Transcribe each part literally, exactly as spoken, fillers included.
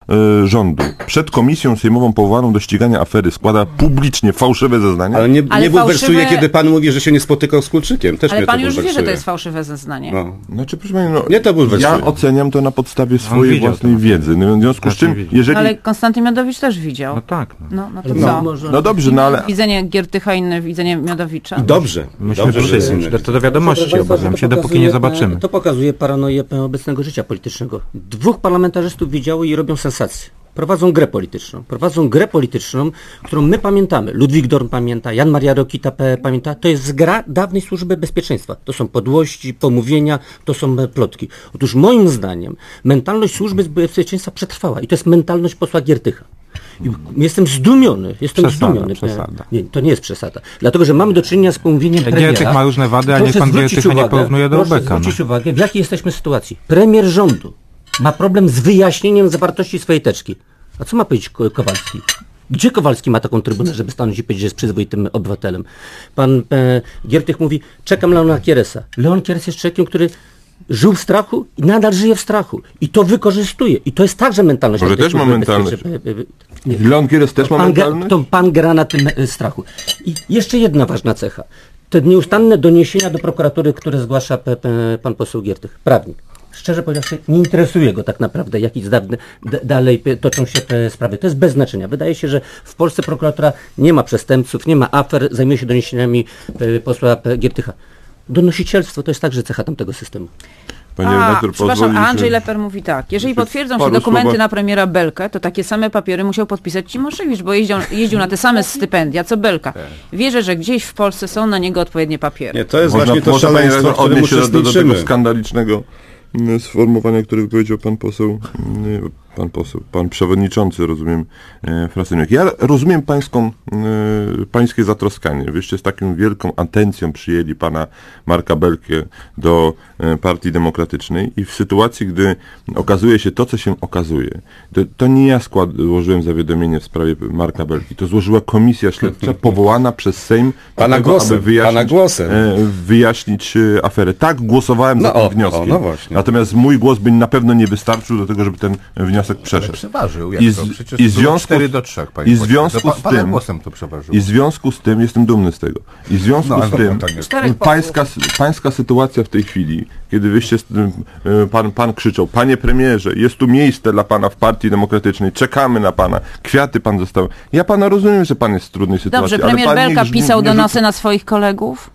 y, rządu przed komisją sejmową powołaną do ścigania afery składa publicznie fałszywe zeznania? Ale nie, Ale nie bulwersuje, fałszywe... kiedy pan mówi, że się nie spotykał z Kulczykiem. Też Ale mnie pan to już wie, bulwersuje. że to jest fałszywe zeznanie. No. Znaczy, proszę pani, no, Nie to bulwersuje. ja oceniam to na podstawie swojej widział własnej to. wiedzy. No, w związku z czym, widział. jeżeli... Ale Konstantyn Miodowicz też widział. No tak. No. No, no to No, co? może- no dobrze, no ale... Widzenie Giertycha, inne widzenie Miodowicza. I dobrze. Myślę, dobrze, że jest to, inne. to do wiadomości obawiam się, dopóki nie zobaczymy. To pokazuje paranoję obecnego życia politycznego. Dwóch parlamentarzystów widziało i robią sensację. Prowadzą grę polityczną. Prowadzą grę polityczną, którą my pamiętamy. Ludwik Dorn pamięta, Jan Maria Rokita p- pamięta. To jest gra dawnej służby bezpieczeństwa. To są podłości, pomówienia, to są e, plotki. Otóż moim zdaniem mentalność służby bezpieczeństwa przetrwała. I to jest mentalność posła Giertycha. I jestem zdumiony. Jestem Przesada, zdumiony. przesada. Nie, to nie jest przesada. Dlatego, że mamy do czynienia z pomówieniem premiera. Giertych ma różne wady, a niech Proszę pan zwrócić Giertycha nie uwagę- porównuje do Proszę Obeka. No. zwrócić uwagę, w jakiej jesteśmy sytuacji. Premier rządu ma problem z wyjaśnieniem zawartości swojej teczki. A co ma powiedzieć Ko- Kowalski? Gdzie Kowalski ma taką trybunę, żeby stanąć i powiedzieć, że jest przyzwoitym obywatelem? Pan e, Giertych mówi, czekam na Leona Kieresa. Leon Kieres jest człowiekiem, który żył w strachu i nadal żyje w strachu. I to wykorzystuje. I to jest także mentalność. Może też ma bezpieczeństwa- mentalność. bezpieczeństwa- nie. Leon Kieres też ma Pan, gra, mentalność? to pan gra na tym e, strachu. I jeszcze jedna ważna cecha. Te nieustanne doniesienia do prokuratury, które zgłasza p, p, pan poseł Giertych, prawnik. Szczerze powiedziawszy, nie interesuje go tak naprawdę, jak i zdawne, d- dalej p- toczą się te sprawy. To jest bez znaczenia. Wydaje się, że w Polsce prokuratura nie ma przestępców, nie ma afer, zajmuje się doniesieniami p, posła p, Giertycha. Donosicielstwo to jest także cecha tamtego systemu. Panie A, redaktor, przepraszam, pozwoli, a Andrzej że- Leper mówi tak. Jeżeli Znaczy, potwierdzą w się paru dokumenty słowach- na premiera Belkę, to takie same papiery musiał podpisać Cimoszewicz, bo jeździł, jeździł na te same stypendia, co Belka. Wierzę, że gdzieś w Polsce są na niego odpowiednie papiery. Nie, to jest Można, właśnie to można panie szaleństwo, w redaktor, którym odnieść się do, do tego uczestniczymy. skandalicznego mm, sformułowania, które wypowiedział pan poseł, mm, pan poseł, pan przewodniczący, rozumiem, e, Frasyniuk. Ja rozumiem pańską, e, pańskie zatroskanie. Wyście z taką wielką atencją przyjęli pana Marka Belkę do e, Partii Demokratycznej i w sytuacji, gdy okazuje się to, co się okazuje, to, to nie ja skład, złożyłem zawiadomienie w sprawie Marka Belki, to złożyła komisja śledcza powołana przez Sejm do Pana tego, głosem, aby wyjaśnić, pana głosem. e, wyjaśnić e, aferę. Tak, głosowałem za No tym o, wnioskiem. o, no właśnie. Natomiast mój głos by na pewno nie wystarczył do tego, żeby ten wniosek przeszedł. Przeważył, jak I to? z- Przecież i było związku- cztery do trzech, panie i w pośle. związku To pa- z pana tym- głosem to przeważyło. I w związku z tym, jestem dumny z tego, i w związku No, z a tym, tak jest. Czterech pańska, pańska sytuacja w tej chwili, kiedy wyście, z tym, e, pan, pan krzyczał, panie premierze, jest tu miejsce dla pana w Partii Demokratycznej, czekamy na pana, kwiaty pan został. Ja pana rozumiem, że pan jest w trudnej sytuacji. Dobrze, ale premier pan Belka nie- pisał nie- donosy na swoich kolegów?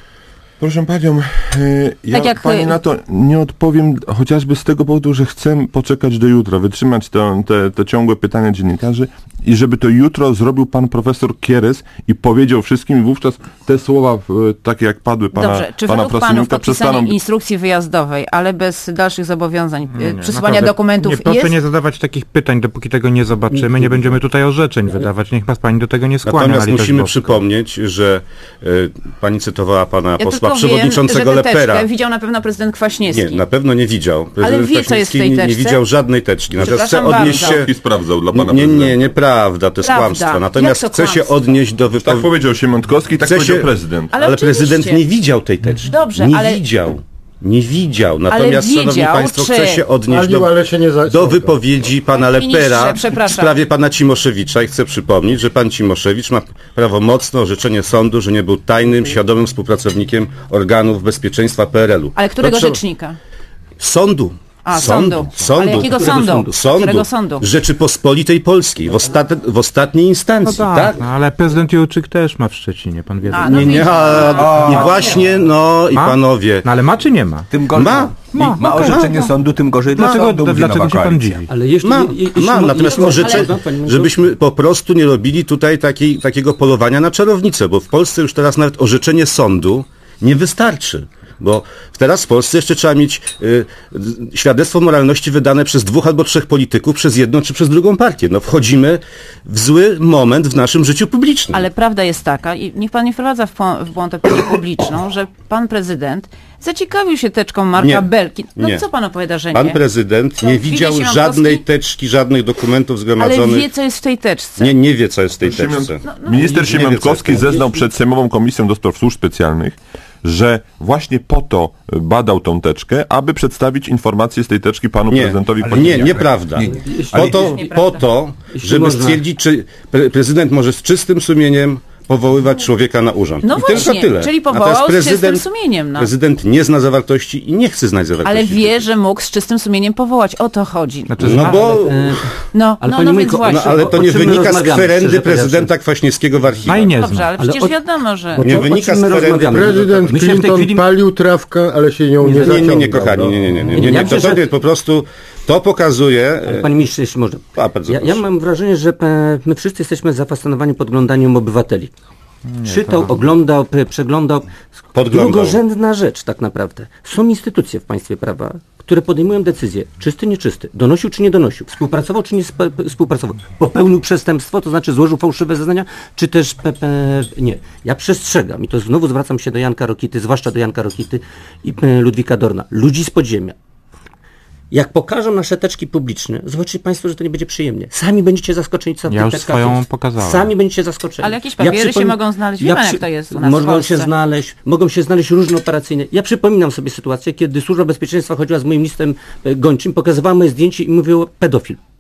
Proszę panią, y, ja Tak jak- pani na to nie odpowiem chociażby z tego powodu, że chcę poczekać do jutra, wytrzymać te, te, te ciągłe pytania dziennikarzy i żeby to jutro zrobił pan profesor Kieres i powiedział wszystkim i wówczas te słowa y, takie jak padły pana, Dobrze, czy pana według panów Prosyniuka podpisanie przestaną... instrukcji wyjazdowej, ale bez dalszych zobowiązań, Nie, nie, nie, przesyłania naprawdę. dokumentów Nie, proszę jest? nie zadawać takich pytań, dopóki tego nie zobaczymy. Nie będziemy tutaj orzeczeń wydawać. Niech nas pani do tego nie skłania. Natomiast na litość musimy boską. przypomnieć, że e, pani cytowała pana Ja posła tylko wiem, przewodniczącego że tę Lepera. teczkę widział na pewno prezydent Kwaśniewski. Nie, na pewno nie widział. Prezydent wie, co jest w tej Kwaśniewski nie, nie teczce? widział żadnej teczki. Natomiast chce Przepraszam odnieść bardzo. się... I sprawdzał dla pana Nie, nie, prezydenta. nieprawda, to jest Prawda. kłamstwo. Natomiast Jak to chce się kłamstwo? odnieść do Tak wypowiedzi. powiedział Siemiątkowski, tak Chce powiedział się- prezydent. Ale Ale oczywiście. prezydent nie widział tej teczki. Dobrze, nie ale- widział. Nie widział. Natomiast, szanowni widział, państwo, czy- chce się odnieść Palił, do, ale się nie do zaciąga. wypowiedzi pana Panie ministrze, Lepera w przepraszam. sprawie pana Cimoszewicza i chcę przypomnieć, że pan Cimoszewicz ma prawomocne orzeczenie sądu, że nie był tajnym, świadomym współpracownikiem organów bezpieczeństwa P R L-u. Ale którego To trzeba- rzecznika? Sądu. A, sądu. sądu. Sądu. Ale jakiego Którego sądu? Sądu. Którego sądu? Rzeczypospolitej Polskiej. W, ostat... w ostatniej No instancji. tak, tak? no, ale prezydent Jurczyk też ma w Szczecinie, pan wie. A, No, no Nie, nie, a, A, i właśnie, no i Ma? panowie. ale ma czy nie ma? Tym gorzej. Ma. Ma, ma okej. orzeczenie sądu, tym gorzej dla Dlaczego, sądu, mówi dlaczego Nowa się pan Koalicja. dziwi? Ale jeszcze, Mam, je- jeśli mam, mo- natomiast jeśli- orzeczę, ale- panie Ministrze, żebyśmy po prostu nie robili tutaj takiej, takiego polowania na czarownicę, bo w Polsce już teraz nawet orzeczenie sądu nie wystarczy. Bo teraz w Polsce jeszcze trzeba mieć y, świadectwo moralności wydane przez dwóch albo trzech polityków, przez jedną czy przez drugą partię. No wchodzimy w zły moment w naszym życiu publicznym. Ale prawda jest taka, i niech pan nie wprowadza w, po- w błąd opinię publiczną, że pan prezydent zaciekawił się teczką Marka Nie, Belki. No nie. co pan opowiada, że Pan nie? prezydent nie Widzi widział Siemiątkowski? żadnej teczki, żadnych dokumentów Ale zgromadzonych. wie, co jest w tej teczce. Nie, nie wie, co jest w tej Siemiąt- teczce. Minister Nie wie, co Siemiątkowski jest. zeznał przed Sejmową Komisją do Spraw Służb Specjalnych, że właśnie po to badał tą teczkę, aby przedstawić informacje z tej teczki panu Nie, prezydentowi ale Października. nie, nieprawda. Nie, Po to, po to Jeśli żeby można. stwierdzić, czy pre- prezydent może z czystym sumieniem powoływać człowieka na urząd. No I właśnie, tylko tyle. czyli A teraz powołał z czystym prezydent- sumieniem, no. Prezydent nie zna zawartości i nie chce znać zawartości. Ale wie, że mógł z czystym sumieniem powołać. O to chodzi. No bo... No, Ale no, pani no Mójko, więc no, właśnie. No, ale to o nie czym my wynika z rozmawiamy, kwerendy szczerze prezydenta Kwaśniewskiego w archiwach. No i nie Dobrze, zna. ale Ale przecież o- wiadomo, że... Nie to, o wynika czym z my kwerendy- rozmawiamy? Prezydent My się w tej Clinton chwili... palił trawkę, ale się nią nie Nie, nie, zaciągał. nie, nie, kochani, nie, nie, nie, nie, nie, Ja nie. To, myślę, to że- nie, po prostu to pokazuje... Panie ministrze, jeśli można. A, bardzo Ja, ja proszę. mam wrażenie, że e, my wszyscy jesteśmy zafascynowani podglądaniem obywateli. Czytał, oglądał, p- przeglądał. Podglądał. Drugorzędna rzecz tak naprawdę. Są instytucje w państwie prawa, które podejmują decyzje, czysty, nieczysty, donosił czy nie donosił, współpracował czy nie sp- p- współpracował, popełnił przestępstwo, to znaczy złożył fałszywe zeznania, czy też pe, pe, nie. Ja przestrzegam i to znowu zwracam się do Janka Rokity, zwłaszcza do Janka Rokity i e, Ludwika Dorna, ludzi z podziemia. Jak pokażą nasze teczki publiczne, zobaczycie państwo, że to nie będzie przyjemnie. Sami będziecie zaskoczeni, co w Ja tych już teczkach swoją jest. pokazałem. Sami będziecie zaskoczeni. Ale jakieś papiery się mogą znaleźć. Wie pan, jak to jest u nas w Mogą Polsce. się znaleźć, mogą się znaleźć różne operacyjne. Ja przypominam sobie sytuację, kiedy Służba Bezpieczeństwa chodziła z moim listem e, gończym, pokazywała moje zdjęcie i mówiła pedofil.